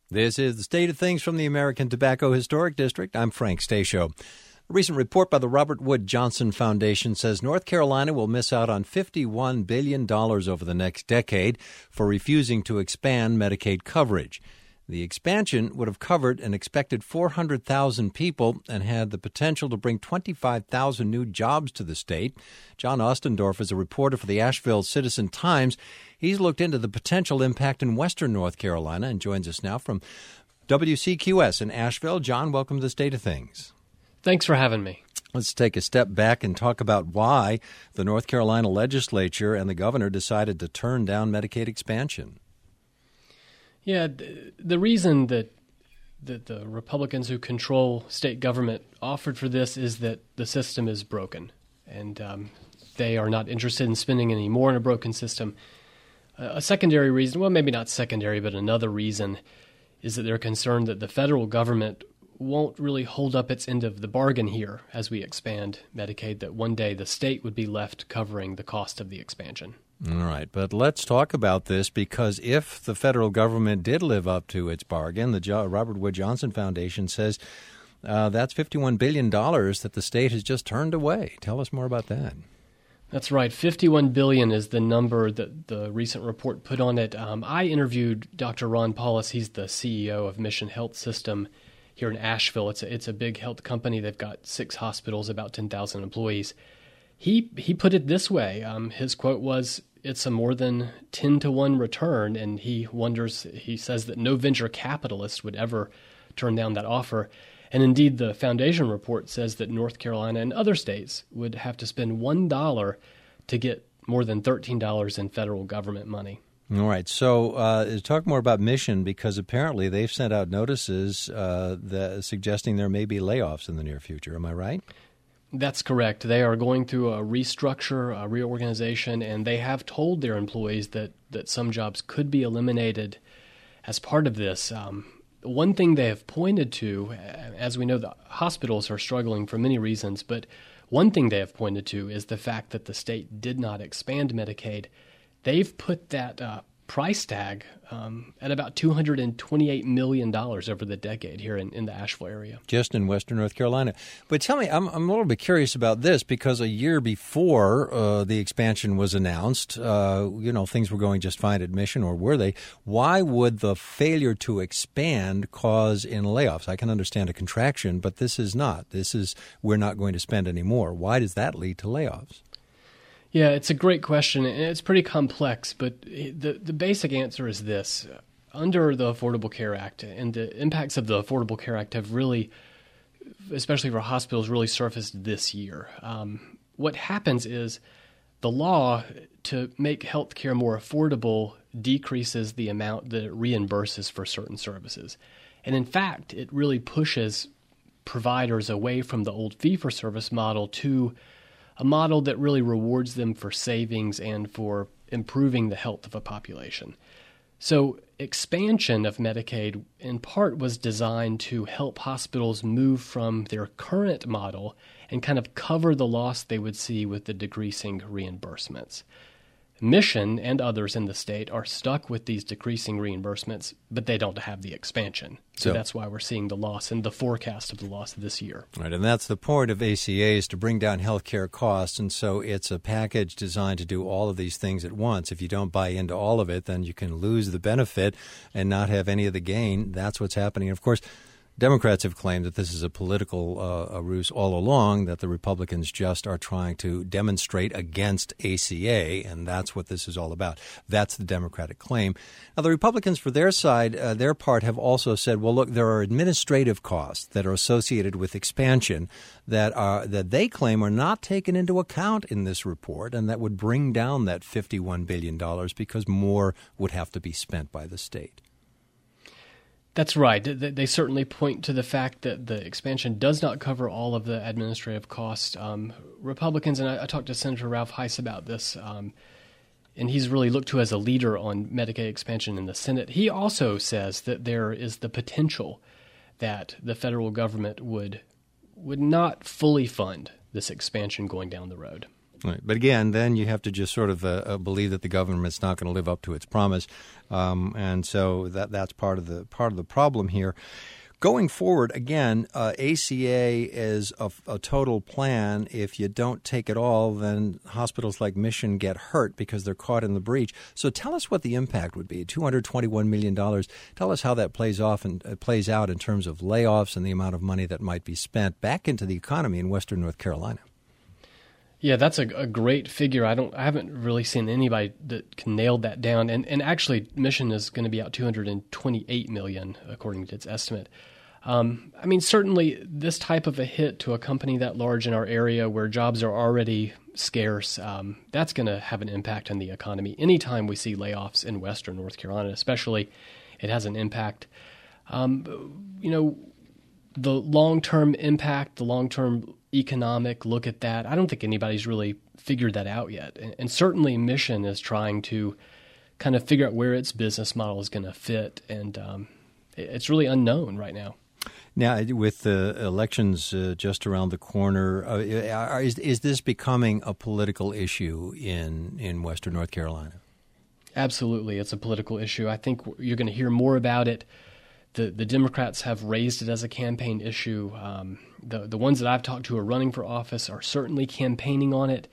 This is the State of Things from the American Tobacco Historic District. I'm Frank Stasio. A recent report by the Robert Wood Johnson Foundation says North Carolina will miss out on $51 billion over the next decade for refusing to expand Medicaid coverage. The expansion would have covered an expected 400,000 people and had the potential to bring 25,000 new jobs to the state. John Ostendorf is a reporter for the Asheville Citizen-Times. He's looked into the potential impact in western North Carolina and joins us now from WCQS in Asheville. John, welcome to the State of Things. Thanks for having me. Let's take a step back and talk about why the North Carolina legislature and the governor decided to turn down Medicaid expansion. Yeah, the reason that the Republicans who control state government offered for this is that the system is broken, and they are not interested in spending any more in a broken system. A secondary reason, well, maybe not secondary, but another reason is that they're concerned that the federal government won't really hold up its end of the bargain here as we expand Medicaid, that one day the state would be left covering the cost of the expansion. All right, but let's talk about this, because if the federal government did live up to its bargain, the Robert Wood Johnson Foundation says that's $51 billion that the state has just turned away. Tell us more about that. That's right. $51 billion is the number that the recent report put on it. I interviewed Dr. Ron Paulus. He's the CEO of Mission Health System here in Asheville. It's a big health company. They've got 6 hospitals, about 10,000 employees. He put it this way. His quote was, "It's a more than 10-to-1 return," and he says that no venture capitalist would ever turn down that offer. And indeed, the foundation report says that North Carolina and other states would have to spend $1 to get more than $13 in federal government money. All right. So talk more about Mission, because apparently they've sent out notices suggesting there may be layoffs in the near future. Am I right? That's correct. They are going through a restructure, a reorganization, and they have told their employees that some jobs could be eliminated as part of this. One thing they have pointed to, as we know, the hospitals are struggling for many reasons, but one thing they have pointed to is the fact that the state did not expand Medicaid. They've put that price tag at about $228 million over the decade here in the Asheville area. Just in western North Carolina. But tell me, I'm a little bit curious about this, because a year before the expansion was announced, things were going just fine at Mission, or were they? Why would the failure to expand cause in layoffs? I can understand a contraction, but this is not. This is, we're not going to spend any more. Why does that lead to layoffs? Yeah, it's a great question, and it's pretty complex, but the basic answer is this. Under the Affordable Care Act, and the impacts of the Affordable Care Act have really, especially for hospitals, really surfaced this year. What happens is the law to make health care more affordable decreases the amount that it reimburses for certain services. And in fact, it really pushes providers away from the old fee-for-service model to a model that really rewards them for savings and for improving the health of a population. So expansion of Medicaid in part was designed to help hospitals move from their current model and kind of cover the loss they would see with the decreasing reimbursements. Mission and others in the state are stuck with these decreasing reimbursements, but they don't have the expansion. So that's why we're seeing the loss and the forecast of the loss this year. Right, and that's the point of ACA, is to bring down health care costs. And so it's a package designed to do all of these things at once. If you don't buy into all of it, then you can lose the benefit and not have any of the gain. That's what's happening. And of course, Democrats have claimed that this is a political ruse all along, that the Republicans just are trying to demonstrate against ACA, and that's what this is all about. That's the Democratic claim. Now, the Republicans, for their side, their part, have also said, well, look, there are administrative costs that are associated with expansion that they claim are not taken into account in this report, and that would bring down that $51 billion because more would have to be spent by the state. That's right. They certainly point to the fact that the expansion does not cover all of the administrative costs. Republicans, and I talked to Senator Ralph Heiss about this, and he's really looked to as a leader on Medicaid expansion in the Senate. He also says that there is the potential that the federal government would not fully fund this expansion going down the road. Right. But again, then you have to just sort of believe that the government's not going to live up to its promise, and so that's part of the problem here. Going forward, again, ACA is a total plan. If you don't take it all, then hospitals like Mission get hurt because they're caught in the breach. So tell us what the impact would be. $221 million. Tell us how that plays out in terms of layoffs and the amount of money that might be spent back into the economy in Western North Carolina. Yeah, that's a great figure. I haven't really seen anybody that can nail that down. And actually, Mission is going to be out $228 million according to its estimate. Certainly this type of a hit to a company that large in our area where jobs are already scarce, that's going to have an impact on the economy. Anytime we see layoffs in Western North Carolina, especially, it has an impact. The long-term impact, the long-term economic look at that, I don't think anybody's really figured that out yet. And certainly Mission is trying to kind of figure out where its business model is going to fit, and it's really unknown right now. Now, with the elections just around the corner, is this becoming a political issue in Western North Carolina? Absolutely. It's a political issue. I think you're going to hear more about it. The Democrats have raised it as a campaign issue. The ones that I've talked to who are running for office are certainly campaigning on it.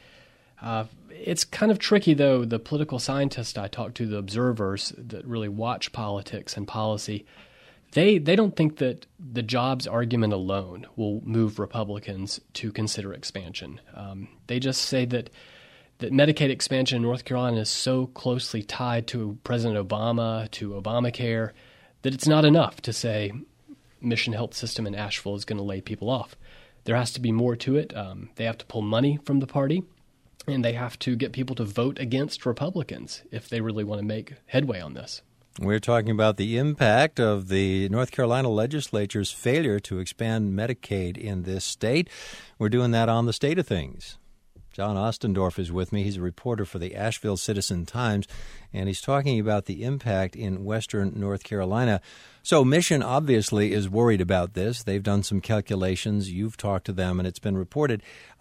It's kind of tricky, though. The political scientists I talked to, the observers that really watch politics and policy, they don't think that the jobs argument alone will move Republicans to consider expansion. They just say that Medicaid expansion in North Carolina is so closely tied to President Obama, to Obamacare, that it's not enough to say Mission Health System in Asheville is going to lay people off. There has to be more to it. They have to pull money from the party, and they have to get people to vote against Republicans if they really want to make headway on this. We're talking about the impact of the North Carolina legislature's failure to expand Medicaid in this state. We're doing that on The State of Things. John Ostendorf is with me. He's a reporter for the Asheville Citizen-Times, and he's talking about the impact in Western North Carolina. So Mission obviously is worried about this. They've done some calculations. You've talked to them, and it's been reported.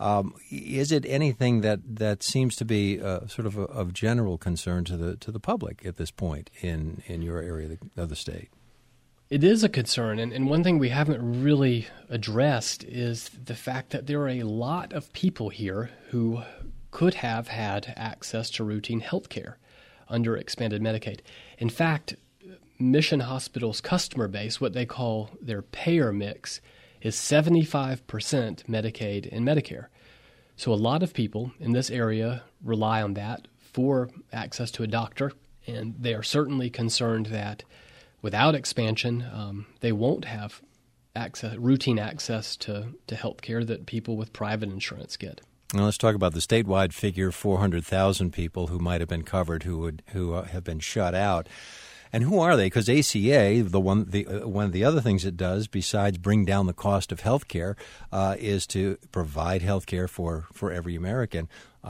Is it anything that seems to be sort of general concern to the public at this point in your area of the state? It is a concern, and one thing we haven't really addressed is the fact that there are a lot of people here who could have had access to routine health care under expanded Medicaid. In fact, Mission Hospital's customer base, what they call their payer mix, is 75% Medicaid and Medicare. So a lot of people in this area rely on that for access to a doctor, and they are certainly concerned that without expansion, they won't have routine access to health care that people with private insurance get. Now let's talk about the statewide figure: 400,000 people who might have been covered who have been shut out. And who are they? Because ACA, one of the other things it does, besides bring down the cost of health care, is to provide health care for every American.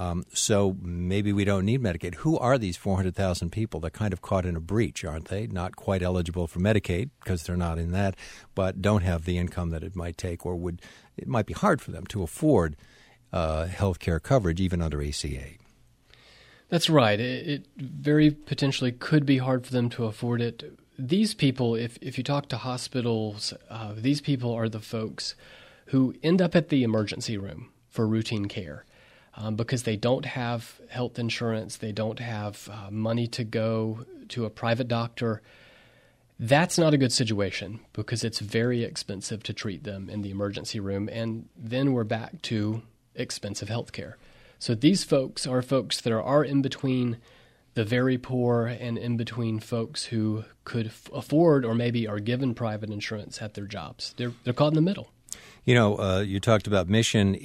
So maybe we don't need Medicaid. Who are these 400,000 people? They're kind of caught in a breach, aren't they? Not quite eligible for Medicaid because they're not in that, but don't have the income that it might take, or it might be hard for them to afford health care coverage even under ACA. That's right. It very potentially could be hard for them to afford it. These people, if you talk to hospitals, these people are the folks who end up at the emergency room for routine care because they don't have health insurance, they don't have money to go to a private doctor. That's not a good situation because it's very expensive to treat them in the emergency room, and then we're back to expensive health care. So these folks are folks that are in between the very poor and in between folks who could afford or maybe are given private insurance at their jobs. They're caught in the middle. You know, you talked about Mission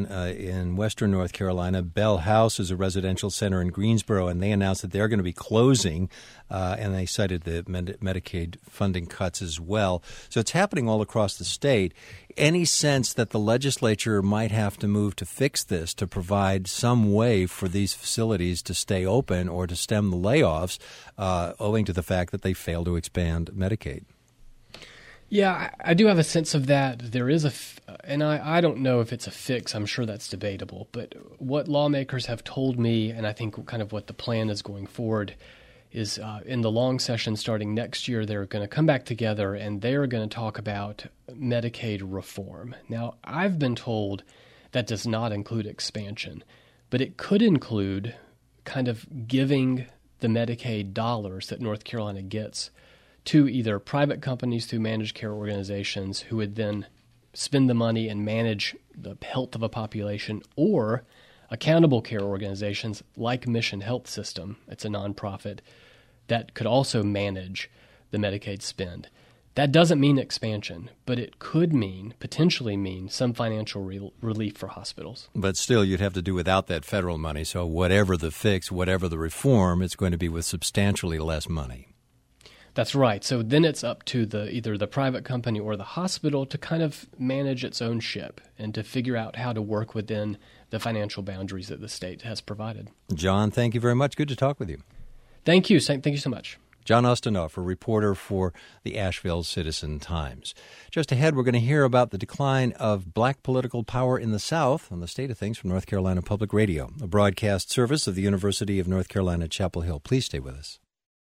in Western North Carolina. Bell House is a residential center in Greensboro, and they announced that they're going to be closing, and they cited the Medicaid funding cuts as well. So it's happening all across the state. Any sense that the legislature might have to move to fix this, to provide some way for these facilities to stay open or to stem the layoffs, owing to the fact that they failed to expand Medicaid? Yeah, I do have a sense of that. There is and I don't know if it's a fix. I'm sure that's debatable. But what lawmakers have told me, and I think kind of what the plan is going forward, is in the long session starting next year, they're going to come back together and they're going to talk about Medicaid reform. Now, I've been told that does not include expansion, but it could include kind of giving the Medicaid dollars that North Carolina gets to either private companies through managed care organizations who would then spend the money and manage the health of a population, or accountable care organizations like Mission Health System. It's a nonprofit that could also manage the Medicaid spend. That doesn't mean expansion, but it could potentially mean some financial relief for hospitals. But still, you'd have to do without that federal money. So whatever the fix, whatever the reform, it's going to be with substantially less money. That's right. So then it's up to either the private company or the hospital to kind of manage its own ship and to figure out how to work within the financial boundaries that the state has provided. John, thank you very much. Good to talk with you. Thank you. Thank you so much. John Ostendorf, a reporter for the Asheville Citizen-Times. Just ahead, we're going to hear about the decline of black political power in the South on the state of things from North Carolina Public Radio, a broadcast service of the University of North Carolina, Chapel Hill. Please stay with us.